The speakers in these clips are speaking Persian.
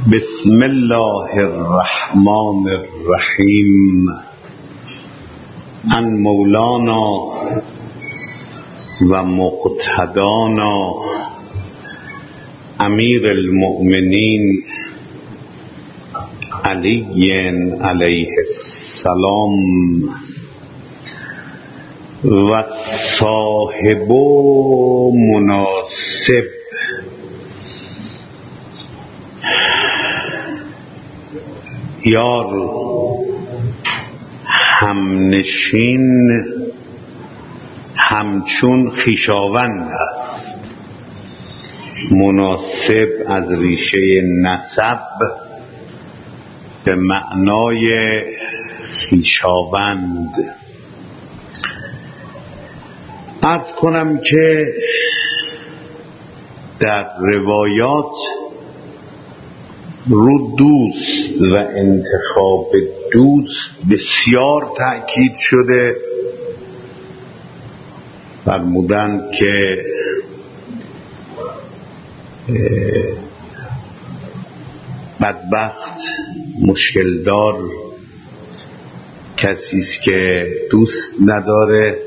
بسم الله الرحمن الرحیم. ان مولانا و مقتدانا امیر المؤمنین علی علیه السلام و صاحب مناسب یار همنشین همچون خویشاوند است. مناسب از ریشه نسب به معنای خویشاوند. عرض کنم که در روایات رو دوست و انتخاب دوست بسیار تأکید شده. فرمودند که بدبخت مشکل دار کسی است که دوست نداره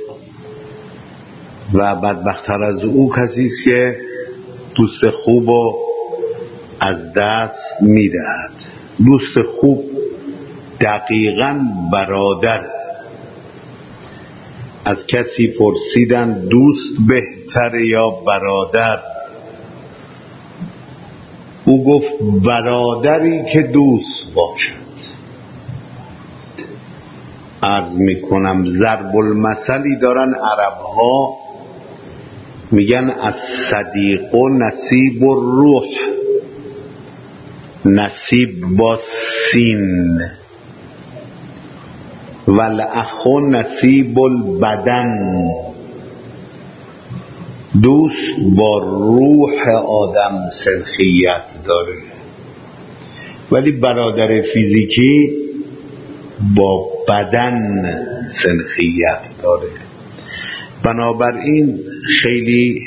و بدبخت‌تر از او کسی است که دوست خوبو از دست میدهد. دوست خوب دقیقاً برادر. از کسی پرسیدن دوست بهتر یا برادر؟ او گفت برادری که دوست باشد. عرض میکنم ضرب المثلی دارن عربها، میگن الصدیق نصیب الروح، نصیب با سین، والاخ نصیب البدن. دوست با روح آدم سنخیت داره، ولی برادر فیزیکی با بدن سنخیت داره. بنابراین خیلی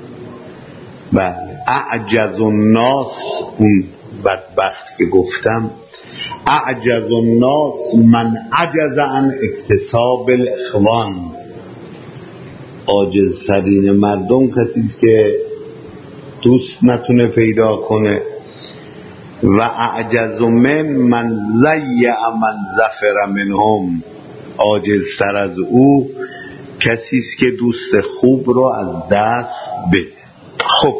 اعجز الناس، اون بدبخت که گفتم، اعجز الناس من عجز عن اکتساب الاخوان. عاجزترین مردم کسی است که دوست نتونه پیدا کنه. و اعجز من ضیع من ظفر منهم. عاجزتر از او کسی است که دوست خوب رو از دست بده. خب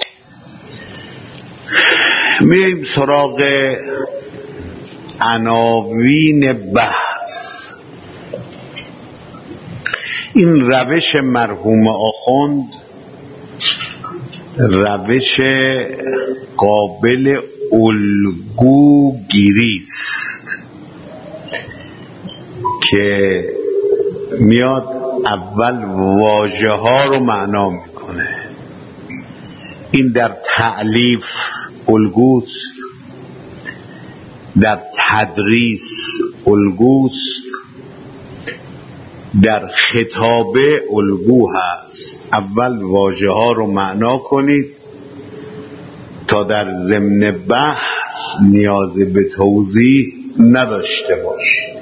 میایم سراغ عناوین بحث. این روش مرحوم آخوند روش قابل الگوگیری است که میاد اول واژه ها رو معنا میکنه. این در تألیف الگوست، در تدریس الگوست، در خطابه الگو هست. اول واژه ها رو معنا کنید تا در ضمن بحث نیاز به توضیح نداشته باشید.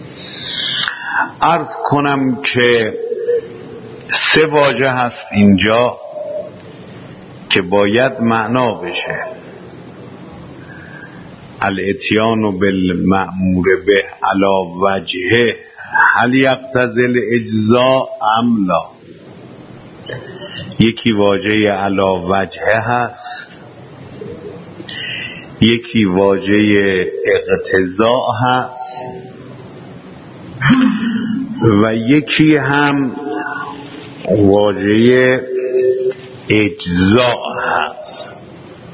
عرض کنم که 3 واژه هست اینجا که باید معنا بشه. الاتیان بالمأمور به علی وجهه هل یقتضی الاجزاء ام لا. یکی واژه علی وجهه هست، یکی واژه اقتضاء هست و یکی هم واژه اجزاء هست.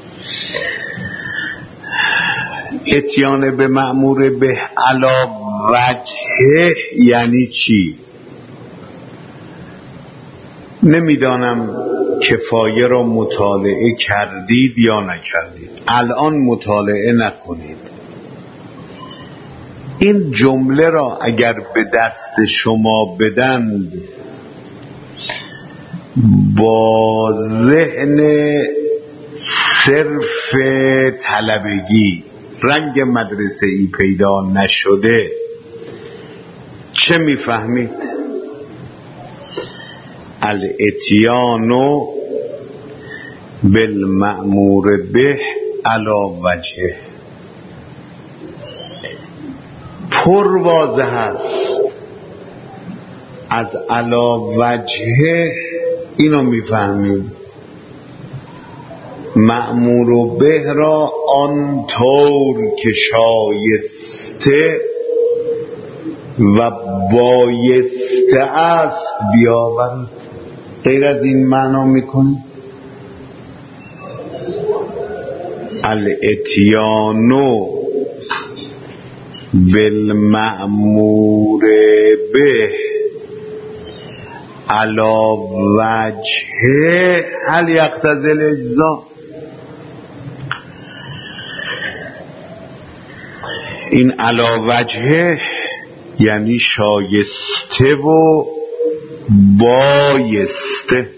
اتیان به مأمور به علی وجهه یعنی چی؟ نمیدانم کفایه را مطالعه کردید یا نکردید. الان مطالعه نکنید. این جمله را اگر به دست شما بدند با ذهن صرف طلبگی رنگ مدرسه ای پیدا نشده چه میفهمید؟ الاتیان بالمأمور به علی وجهه، پر واضح است از علی وجهه اینو میفهمیم مأمور به را آنطور که شایسته و بایسته است بیاورد. غیر از این معنا میکنی الاتیان بالمأمور به علی وجهه هل یقتضی الاجزا. این علی وجهه یعنی شایسته و بایسته.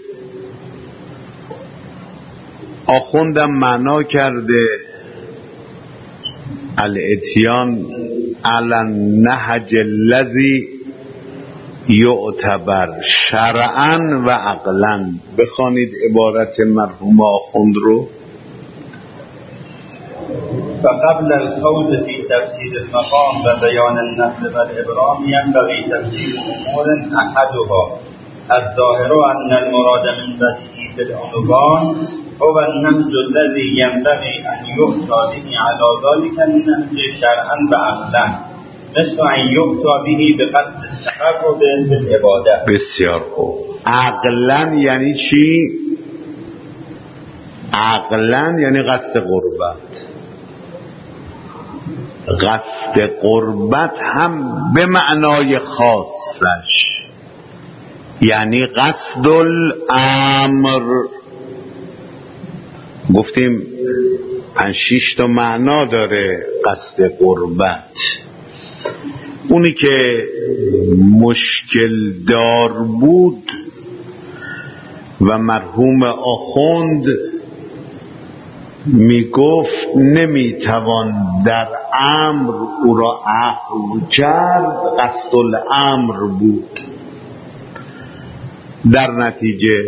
آخوندم معنا کرده الاتیان علی النهج الذی یعتبر شرعا و عقلا. بخوانید عبارت مرحوم آخوند رو. فقبل الخوض في تفسير المقام وبيان النفل والإبرام ينبغي تفسير أمور أحدها الظاهر أن المراد من وجهه في العنوان هو النهج الذي ينبغي أن يؤتى به على ذلك النهج شرعا وعقلا مثل أن يؤتى به بقصد التقرب بالعبادة. بسیار خوب. عقلا یعنی چی؟ عقلا یعنی قصد قربت. قصد قربت هم به معنای خاصش یعنی قصد الامر. گفتیم 5-6 تا معنا داره قصد قربت. اونی که مشکل دار بود و مرحوم آخوند می گفت نمیتوان در امر او را عقل کرد، قصد الامر بود. در نتیجه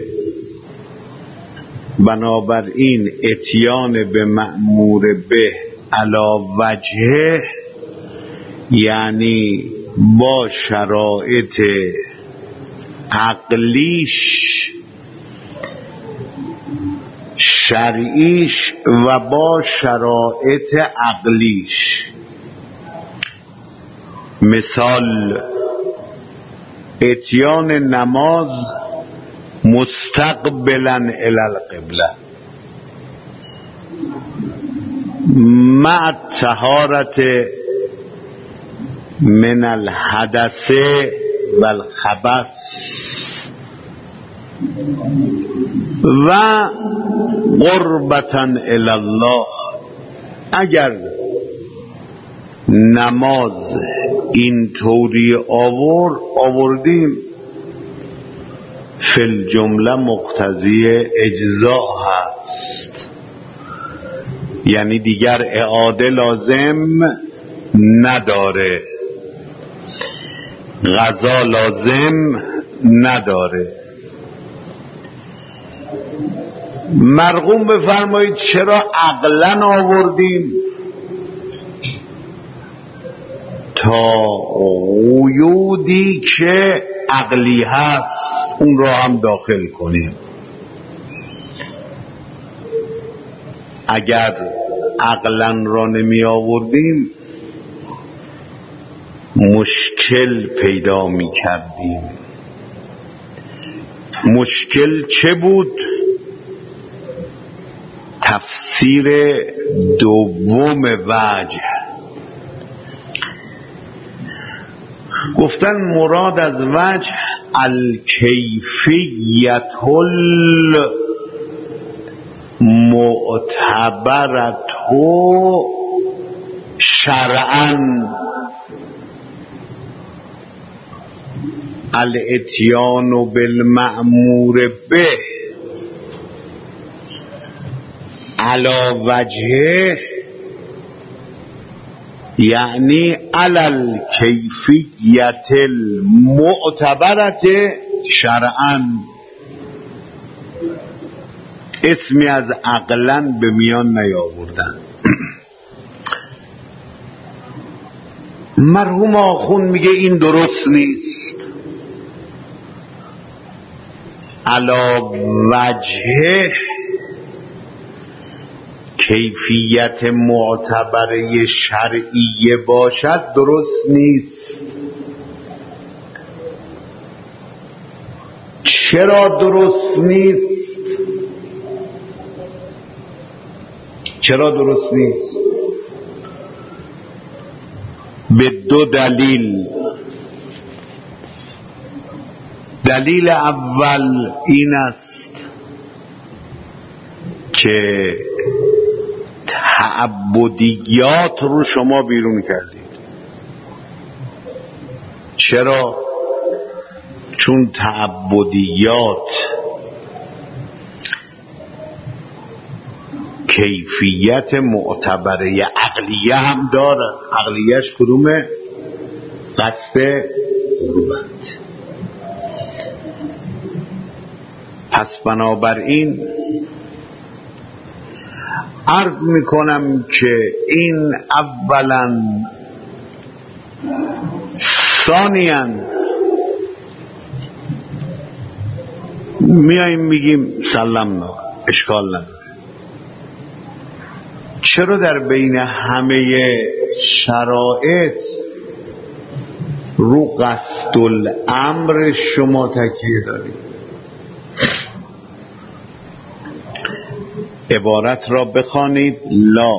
بنابراین اتیان به مأمور به علی وجهه یعنی با شرایط عقلیش شرعیش و با شرایط عقلیش. مثال اتیان نماز مستقبلا الی القبله مع طهارت من الحدث والخبث و قربتا الی الله. اگر نماز اینطوری آوردیم فی الجمله مقتضی اجزاء هست، یعنی دیگر اعاده لازم نداره، قضا لازم نداره. مرقوم بفرمایید چرا عقلا آوردیم؟ تا قیودی که عقلی هست اون را هم داخل کنیم. اگر عقلا را نمی آوردیم مشکل پیدا می کردیم. مشکل چه بود؟ تفسیر دوم وجه. گفتن مراد از وجه الکیفیت المعتبرت شرعا. الاتیان بالمأمور به علی وجهه یعنی علل کیفیت المعتبرت شرعاً، اسمی از عقلاً به میان نیاوردن. مرحوم آخوند میگه این درست نیست. علی وجهه کیفیت معتبره شرعیه باشد درست نیست. چرا درست نیست؟ چرا درست نیست؟ به دو دلیل. دلیل اول این است که تعبدیات رو شما بیرون کردید. چرا؟ چون تعبدیات کیفیت معتبره عقلیه هم دارد. عقلیهش کدومه؟ قصد قربت. پس بنابراین عرض میکنم که این اولا. ثانیاً میاییم میگیم سلمنا، اشکال نداره. چرا در بین همه شرایط رو قصد الامر شما تکیه دارید؟ عبارت را بخوانید. لا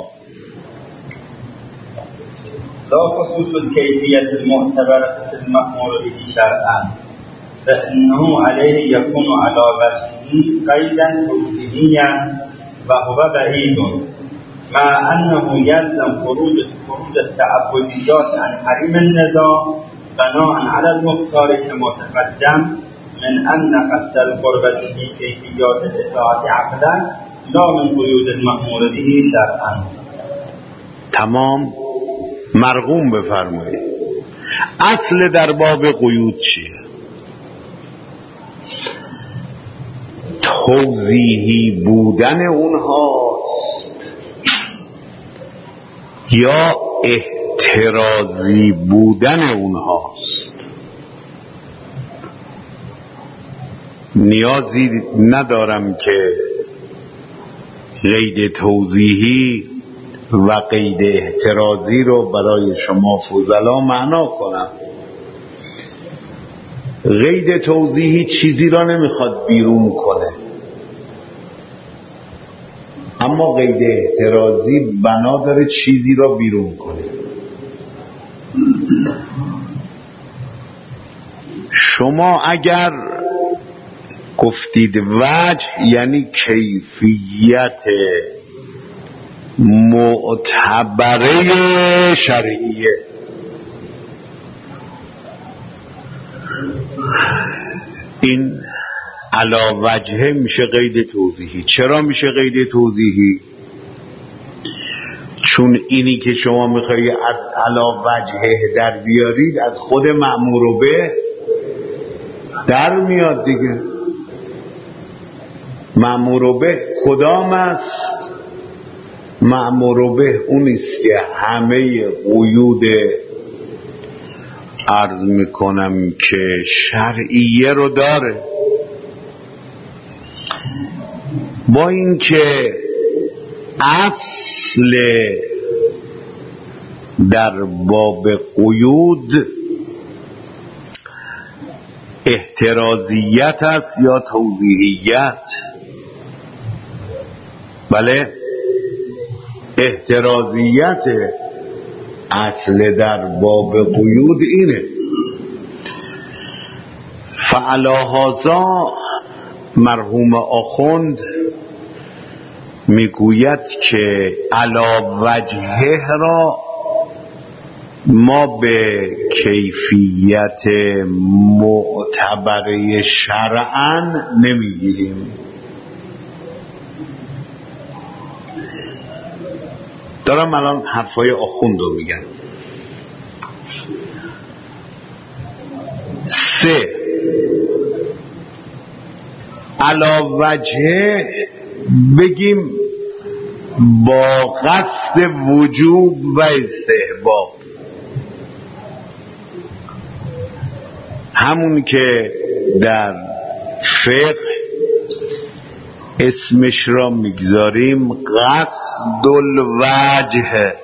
خصوص الكيفية المعتبرة في المأمور به شرعا فإنه عليه يكون على وجهه قيدا توجيهيا وهو بعيد، مع أنه يلزم خروج التعبديات عن حريم النزاع بناء على المختار كما تقدم من أن قصد القربة في كيفيات الإطاعة عقلا لا من قيود المأمور به شرعا. تمام. مرغوم بفرمایید. اصل در باب قیود چیه؟ توضیحی بودن اونهاست یا احترازی بودن اونهاست؟ نیازی ندارم که قید توضیحی و قید احترازی رو برای شما فضلا معنا کنم. قید توضیحی چیزی را نمیخواد بیرون کنه، اما قید احترازی بنا داره چیزی را بیرون کنه. شما اگر گفتید وجه یعنی کیفیت معتبره شرعیه، این علا وجهه میشه قید توضیحی. چرا میشه قید توضیحی؟ چون اینی که شما میخوایی از علا وجهه در بیارید از خود مأمور به در میاد دیگه. مأمور به کدام است؟ مأمور به اونیست که همه قیود عرض میکنم که شرعیه رو داره. با اینکه اصل در باب قیود احترازیت است یا توضیحیت. بله، احترازیت اصل در باب قیود اینه. فعلی هذا مرحوم آخوند میگوید که علی وجهه را ما به کیفیت معتبره شرعاً نمیگیریم. دارم الان حرفای آخوند رو میگم. 3 علا وجه بگیم با قصد وجوب و استحباب، همون که در فقه اسمش را میگذاریم قصد الوجه،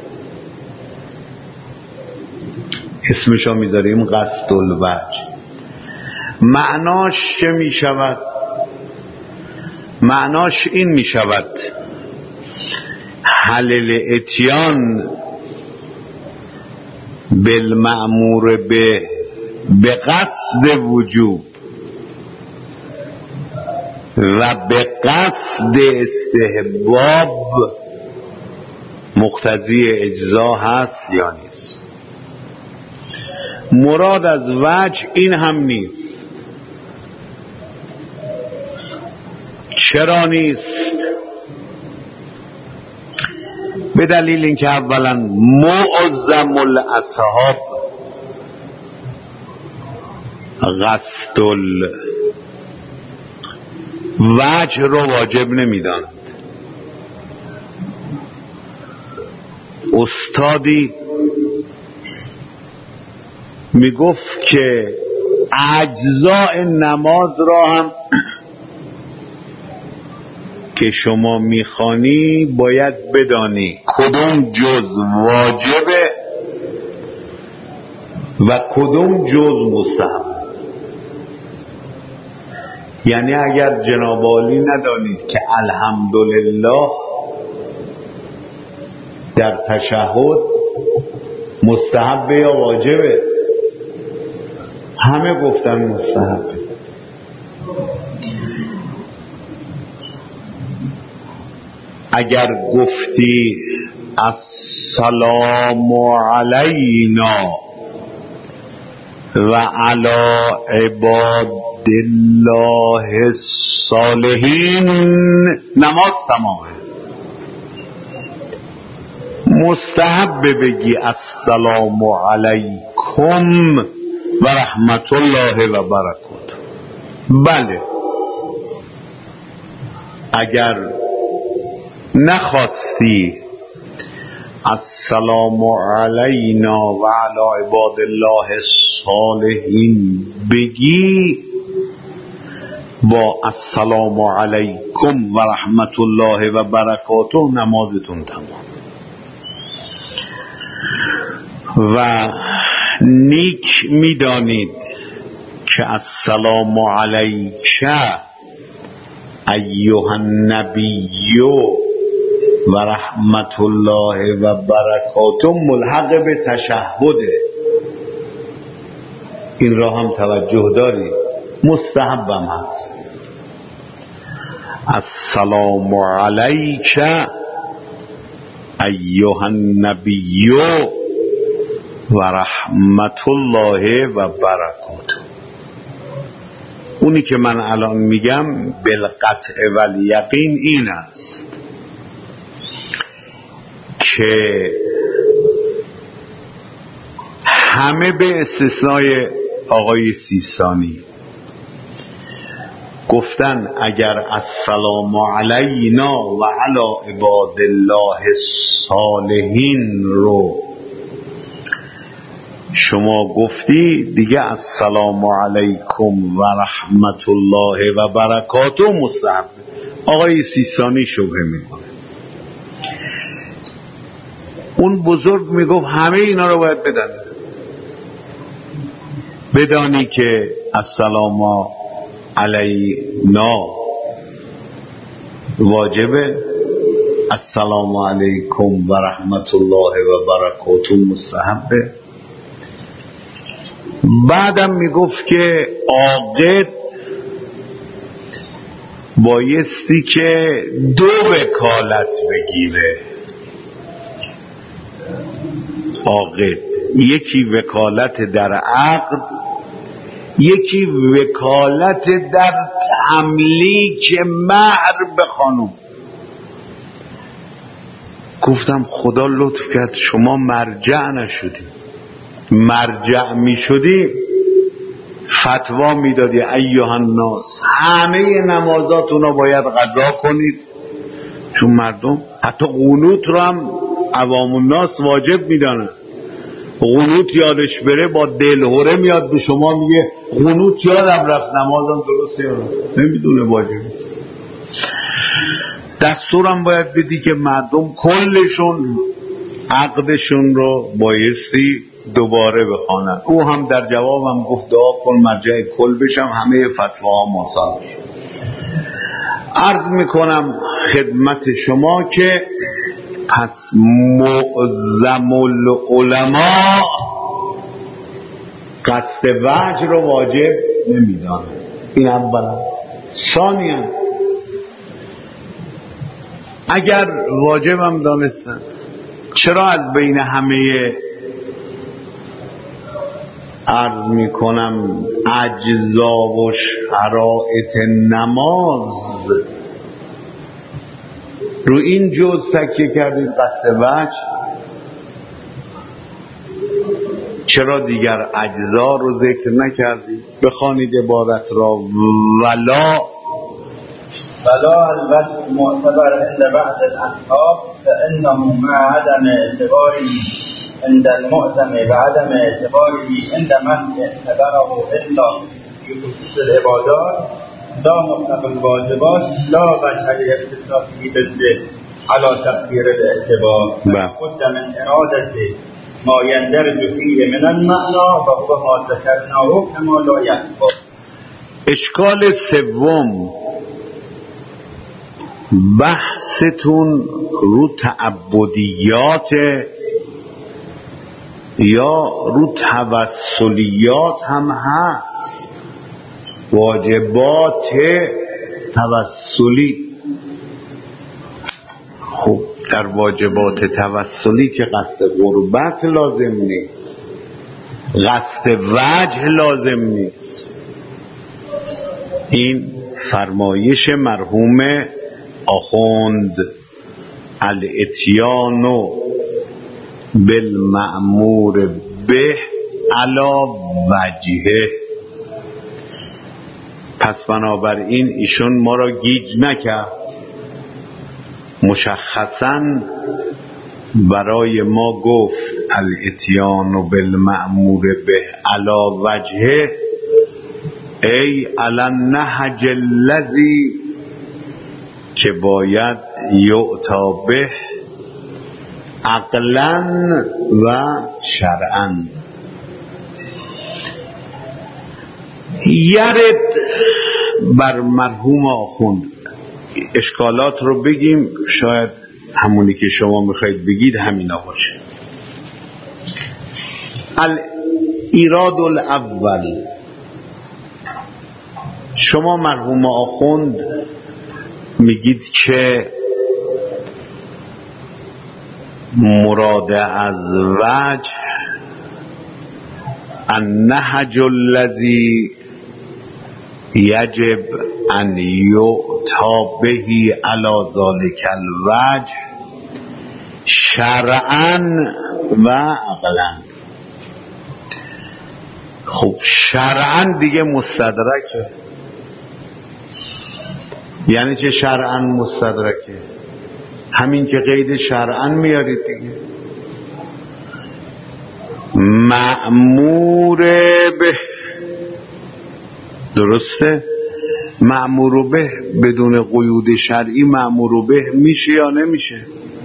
اسمش را میذاریم قصد الوجه. معناش چه میشود؟ معناش این میشود حلل اتیان بالمأمور به قصد وجوب و به قصد استحباب مقتضی اجزا هست یا نیست. مراد از وجه این هم نیست. چرا نیست؟ به دلیل اینکه اولا معظم الاصحاب قصد الوجه رو واجب نمیدانند. استادی میگفت که اجزاء نماز را هم که شما میخوانی باید بدانی کدوم جز واجبه و کدوم جز مستحب. یعنی اگر جناب عالی ندانید که الحمدلله در تشهد مستحب یا واجبه، همه گفتن مستحب. اگر گفتی السلام علینا و علی عباد الله الصالحین، نماز تمامه. مستحب بگی السلام علیکم و رحمت الله و برکاته. بله، اگر نخواستی السلام علینا و علی عباد الله الصالحین بگی، با السلام علیکم و رحمت الله و برکاته نمازتون تمام. و نیک میدانید که السلام علیک ایها النبی و رحمت الله و برکاته ملحق به تشهده. این را هم توجه داری، مستحبم هست. السلام علیک ایها النبی و رحمت الله و برکاته. اونی که من الان میگم بالقطع و الیقین این است که همه به استثنای آقای سیستانی گفتن اگر السلام علینا و علی عباد الله الصالحین رو شما گفتی، دیگه السلام علیکم و رحمت الله و برکاته مستحب. آقای سیستانی شبهه میکنه. اون بزرگ میگفت همه اینا رو باید بدانی که السلام علینا واجبه، السلام علیکم و رحمت الله و برکاته مستحبه. بعدم میگفت که عاقد بایستی که 2 وکالت بگیره. عاقد یکی وکالت در عقد، یکی وکالت در تملیک مهر به خانم. گفتم خدا لطف کرد شما مرجع نشدی، مرجع می شدی فتوا می دادی ایها الناس همه نمازاتون رو باید قضا کنید، چون مردم حتی قنوت رو هم عوام الناس واجب می دانن. قنوت یادش بره با دلهوره میاد به شما میگه قنوت یادم رفت، نمازم درست یادم نمیدونه واجب. دستورم باید بدی که مردم کلشون عقدشون رو بایستی دوباره بخوانن. او هم در جوابم گفت دعا کن مرجع کل بشم، همه فتواها مساوی. عرض میکنم خدمت شما که پس معظم العلماء قصد وجه رو واجب نمیدانه. این اولا. ثانیا اگر واجب هم دانستن چرا از بین همه عرض میکنم اجزا و شرائط نماز رو این جز تکیه کردید قصد وجه؟ چرا دیگر اجزا رو ذکر نکردید؟ بخوانید عبارت را. ولا الوجه معتبر عند بعض الاصحاب فانه مع عدم اعتباره عند المعتم بعدم اعتباره عند من اعتبره الا في خصوص العبادات لا مطلق الواجبات لا وجه لاختصاصه بالذکر على تقدير الاعتبار خد من اراده ما يندرج فيه من المعنى وهو ما ذكرناه كما لا يخفى. اشکال سوم بحثتون رو تعبدیات یا رو توسلیات هم هست، واجبات توسلی. خب در واجبات توسلی که قصد قربت لازم نیست، قصد وجه لازم نیست. این فرمایش مرحوم آخوند الاتیان بالمأمور به علی وجهه. پس بنابراین ایشون ما را گیج نکرد، مشخصاً برای ما گفت الاتیان بالمأمور به علی وجهه ای علی النهج الذی که باید یعطا به عقلاً و شرعاً. یرد بر مرحوم آخوند اشکالات رو بگیم، شاید همونی که شما میخواید بگید همینا باشه. الایراد الاول، شما مرحوم آخوند میگید که مراد از وجه النهج الذی یجب ان یعطا بهی علی ذلک الوجه شرعاً و عقلاً. خب شرعاً دیگه مستدرکه. یعنی چه شرعاً مستدرکه؟ همین که قید شرعاً میارید دیگه. مأمور به، درسته؟ مأمور به بدون قیود شرعی مأمور به میشه یا نمیشه؟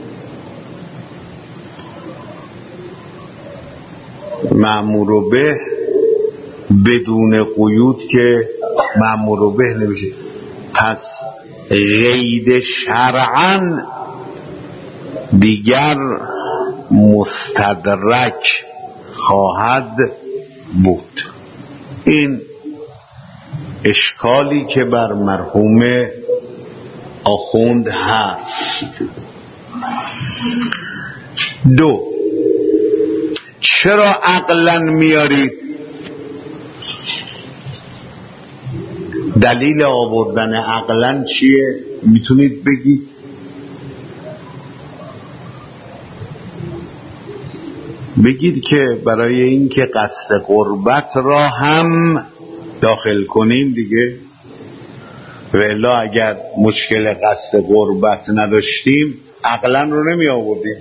مأمور به بدون قیود که مأمور به نمیشه. پس قید شرعاً دیگر مستدرک خواهد بود. این اشکالی که بر مرحوم آخوند هست. دو، چرا عقلاً میارید؟ دلیل آوردن عقلاً چیه؟ میتونید بگید؟ بگید که برای این که قصد قربت را هم داخل کنیم دیگه، و الا اگر مشکل قصد قربت نداشتیم عقلا رو نمی آوردیم،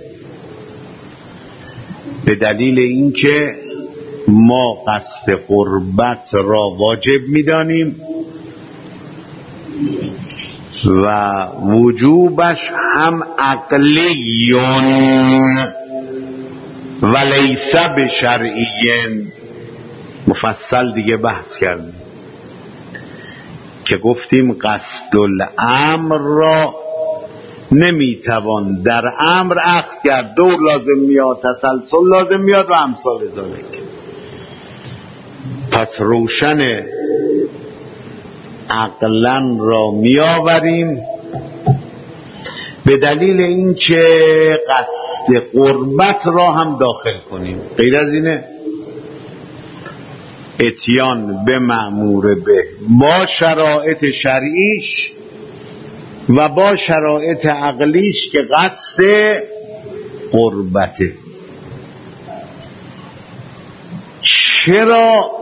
به دلیل اینکه ما قصد قربت را واجب می دانیم و وجوبش هم عقلیون و لیس بشرعیین. مفصل دیگه بحث کردیم که گفتیم قصد الامر را نمیتوان در امر اخذ کرد، دور لازم میاد، تسلسل لازم میاد و امثال ذالک. پس روشن عقلن را میآوریم به دلیل اینکه قصد قربت را هم داخل کنیم. غیر از اینه اتیان به مأمور به با شرایط شرعیش و با شرایط عقلیش که قصد قربته. چرا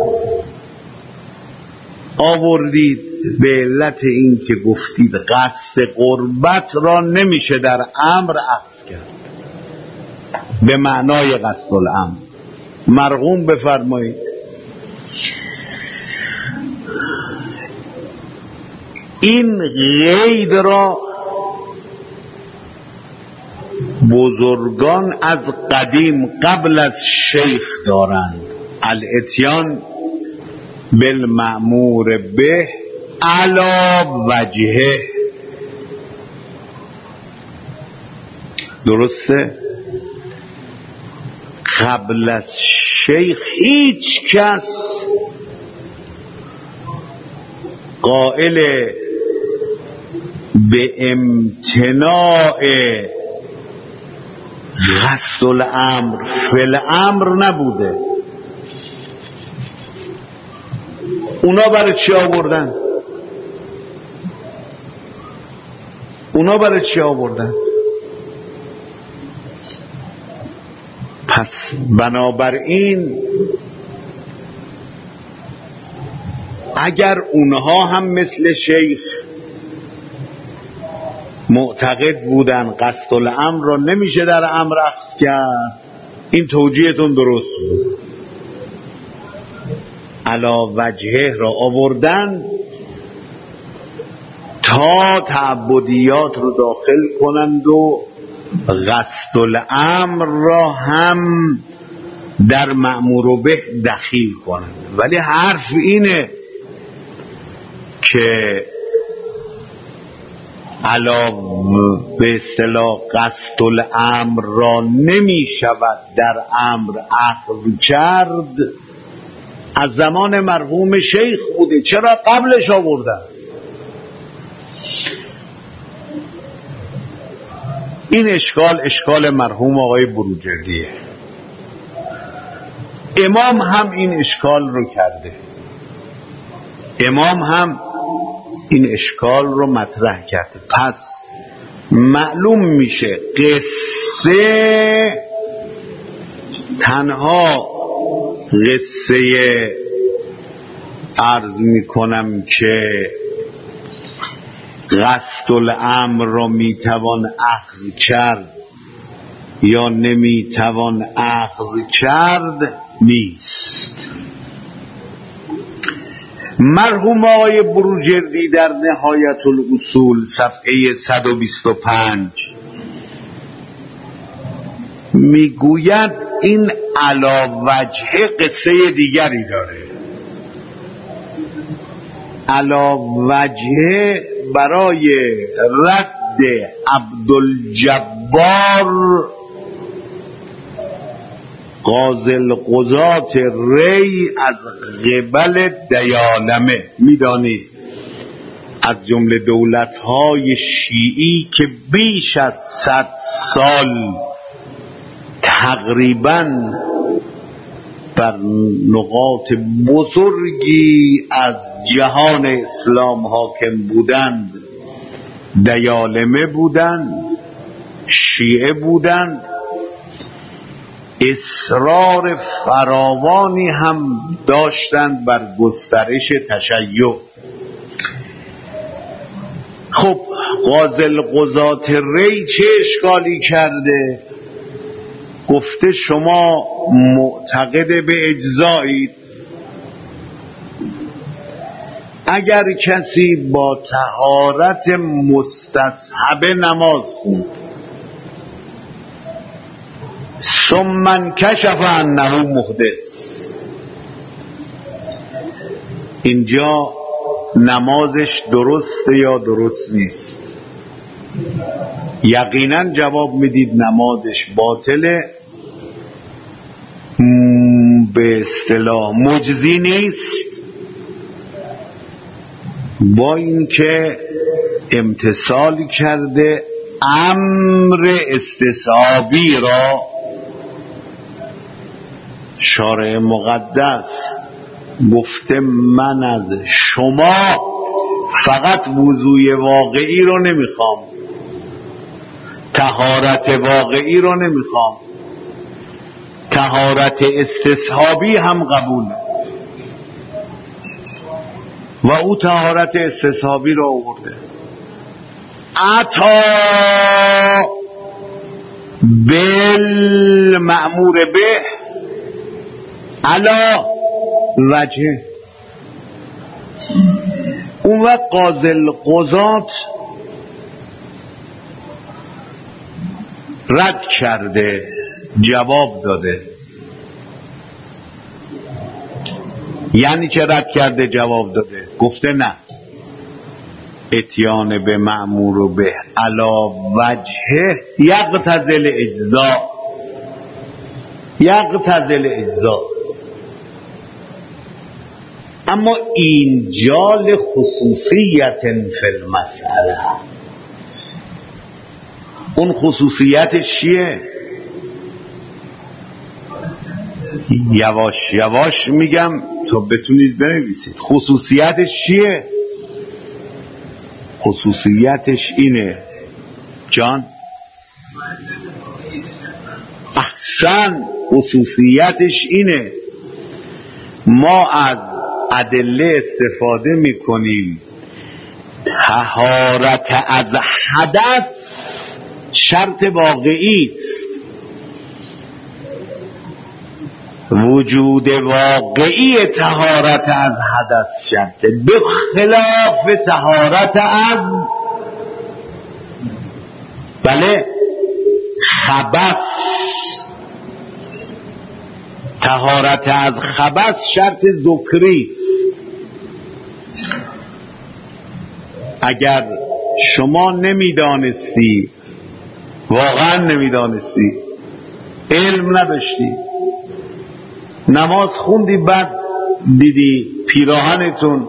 آوردید؟ به علت این که گفتید قصد قربت را نمیشه در امر اخذ کرد به معنای قصد الامر. مرغوم بفرمایید. این قید را بزرگان از قدیم قبل از شیخ دارند. الاتیان بالمأمور به علی وجهه. درسته؟ قبل از شیخ هیچ کس قائل به امتناع قصد الامر فی الامر نبوده. اونا برای چی آوردن؟ پس بنابراین اگر اونها هم مثل شیخ معتقد بودن قصد الامر را نمیشه در امر اخذ کرد، این توجیهتون درست بود. علا وجهه را آوردن تا تعبدیات رو داخل کنند و قصد الامر را هم در مأمور به دخیل کنند. ولی حرف اینه که علاوه به اصطلاح قصد الامر را نمی شود در امر اخذ کرد از زمان مرحوم شیخ بوده. چرا قبلش آوردن؟ این اشکال مرحوم آقای بروجردیه. امام هم این اشکال رو کرده. امام هم این اشکال رو مطرح کرده. پس معلوم میشه قصه تنها قصه عرض میکنم که قصد الامر را میتوان اخذ کرد یا نمیتوان اخذ کرد نیست. مرحوم آقای بروجردی در نهایت الاصول صفحه 125 میگوید این علا وجه قصه دیگری داره. علا وجه برای رد عبدالجبار قاضی القضات ری از قبل دیالمه. میدانید از جمله دولت‌های شیعی که بیش از 100 سال تقریباً بر نقاط بزرگی از جهان اسلام حاکم بودند، دیالمه بودند، شیعه بودند اصرار فراوانی هم داشتند بر گسترش تشیع. خب قاضی القضات ری چه اشکالی کرده؟ گفته شما معتقد به اجزایید، اگر کسی با طهارت مستصحبه نماز خوند ثم انکشف انه محدث، اینجا نمازش درسته یا درست نیست؟ یقینا جواب میدید نمازش باطله، به اصطلاح مجزی نیست، با اینکه امتثال کرده امر استصحابی را شارع مقدس گفته من از شما فقط وضوی واقعی رو نمیخوام، طهارت واقعی رو نمیخوام، طهارت استصحابی هم قبوله. و او طهارت استصحابی رو آورده. عطا بالمأمور به علا وجه. اون وقت قاضی القضات رد کرده، جواب داده. یعنی چه رد کرده جواب داده؟ گفته نه، اتیان به مأمور و به علا وجه یقتضی اجزا. اما اینجا لخصوصیت فی المسئله، اون خصوصیتش چیه؟ یواش یواش میگم تا بتونید بنویسید. خصوصیتش چیه؟ خصوصیتش اینه جان، احسن، خصوصیتش اینه ما از ادله استفاده میکنیم. طهارت از حدث شرط واقعی است، وجود واقعی طهارت از حدث شرط، به خلاف طهارت از خبث. طهارت از خبث شرط ذکری است. اگر شما نمیدانستی، واقعا نمیدانستی، علم نداشتی، نماز خوندی، بعد دیدی پیراهنتون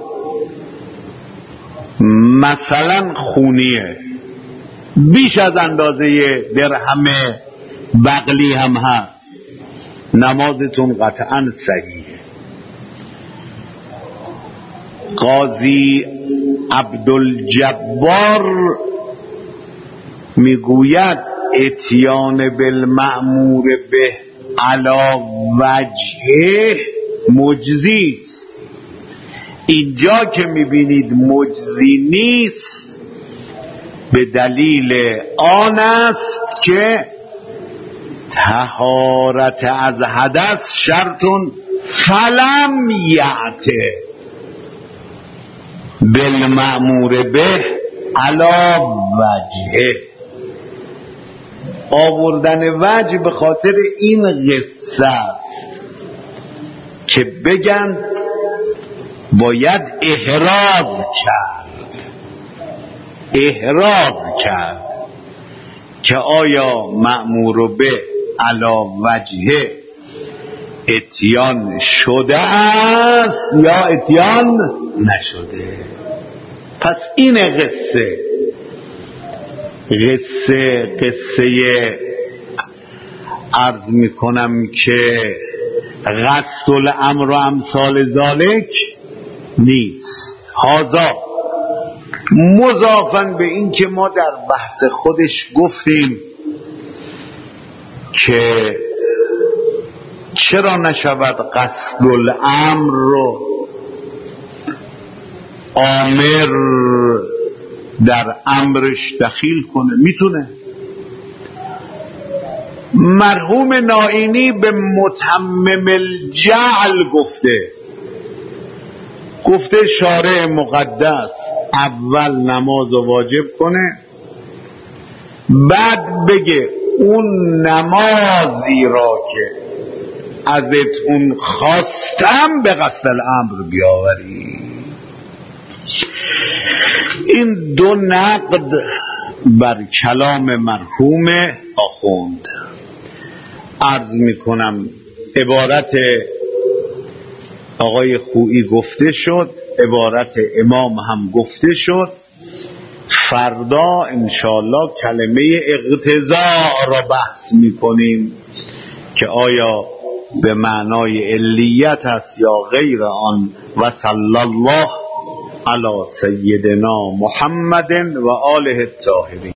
مثلا خونیه، بیش از اندازه درهم بغلی هم هست، نمازتون قطعا صحیحه. قاضی عبدالجبار میگوید اتیان بالمأمور به علا وجهه مجزی است. اینجا که میبینید مجزی نیست به دلیل آن است که طهارت از حدث شرطون فلم یعته بالمأمور به علا وجهه. آوردن وجه به خاطر این قصه است که بگن باید احراز کرد که آیا مأمور به علا وجهه اتیان شده است یا اتیان نشده. پس این قصه عرض میکنم که قصد الامر و امثال ذالک نیست. هذا مضافاً به این که ما در بحث خودش گفتیم که چرا نشود قصد الامر رو آمر در امرش دخیل کنه؟ میتونه. مرحوم نائینی به متمم الجعل گفته شارع مقدس اول نماز واجب کنه، بعد بگه اون نمازی را که ازت اون خواستم به قصد الامر بیاوری. این دو نقد بر کلام مرحوم آخوند. عرض میکنم عبارت آقای خویی گفته شد، عبارت امام هم گفته شد. فردا انشاءالله کلمه اقتضاء را بحث میکنیم که آیا به معنای علیت است یا غیر آن. و صلی الله علی سیدنا محمد و آله الطاهرین.